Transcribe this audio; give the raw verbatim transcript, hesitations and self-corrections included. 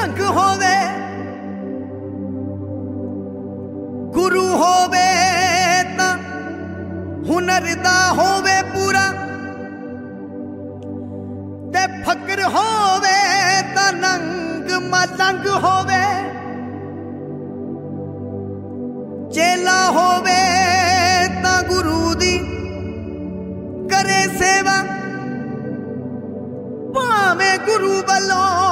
ढंग होवे गुरु होवे ता हुनर दा होवे पूरा ते फकर होवे ता नंग मलंग होवे चेला होवे ता गुरु दी करे सेवा भावे गुरु वालों